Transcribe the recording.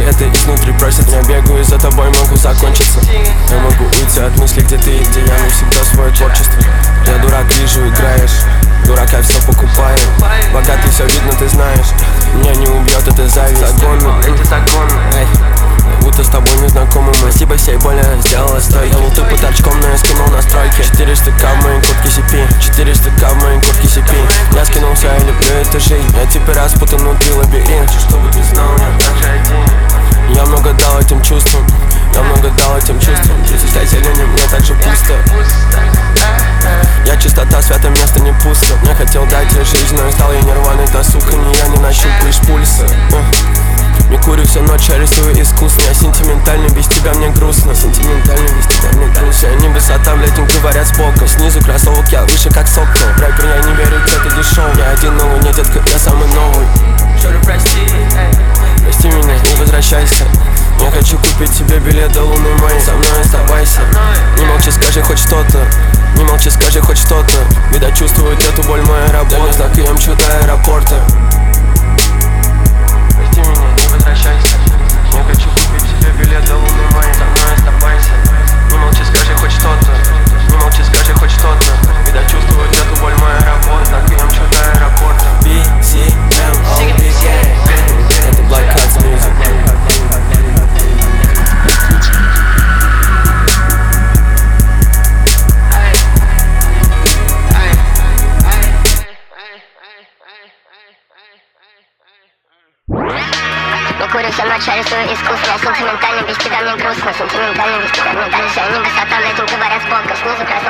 это изнутри просит. Я бегаю за тобой, могу закончиться. Я могу уйти от мысли, где ты и где я, но всегда свое творчество. Я дурак, вижу, играешь. Дурак, я все покупаю. Богатый, все видно, ты знаешь. Меня не убьет, это зависть. Это загон, эй, будто с тобой не знакомы мы. Спасибо всей боли, сделала стой. Я был тупо торчком, но я скинул настройки. 400 к в моей куртке CP, 400 к в моей куртке CP. Я скинул все, я люблю эту жизнь. Я теперь распутан внутри лабиринт. Чтобы ты знал, я так же один. Я много дал этим чувствам. Я много дал этим чувствам. Присытай зелени, мне так же пусто. Я чистота, святое место не пусто. Я хотел дать ей жизнь, но стал я нирваной. Та сука, не я, не нащупаешь пульса. Не курю всю ночь, я рисую искусно. Я сентиментальный, без тебя мне грустно. Сентиментальный, без тебя мне грустно. Я не высота, блядь, им говорят сбоку. Снизу кроссовок, я выше как сокол. Рэпер, я не верю, это дешёвый. Я один на луне, детка, я самый новый. Прости меня, не возвращайся. Я хочу купить тебе билет до луны моей. Со мной оставайся. Не молчи, скажи хоть что-то. Не молчи, скажи хоть что-то. Видать, чувствует эту боль моя работа. Да, знак, я мчу до аэропорта. Прости меня, не возвращайся. Я хочу купить тебе билет до луны моей. Со мной оставайся. Не молчи, скажи хоть что-то. Не молчи, скажи хоть что-то. Видать, чувствует эту боль моя работа. Так я мчу до аэропорта. BCMOB. Это Black Cats Music. Не курю всю ночь, я рисую искусство. Я сентиментальный, без тебя мне грустно. Сентиментальный, без тебя мне дальше. Я не высота, блядь, им говорят сбоку. Снизу красиво.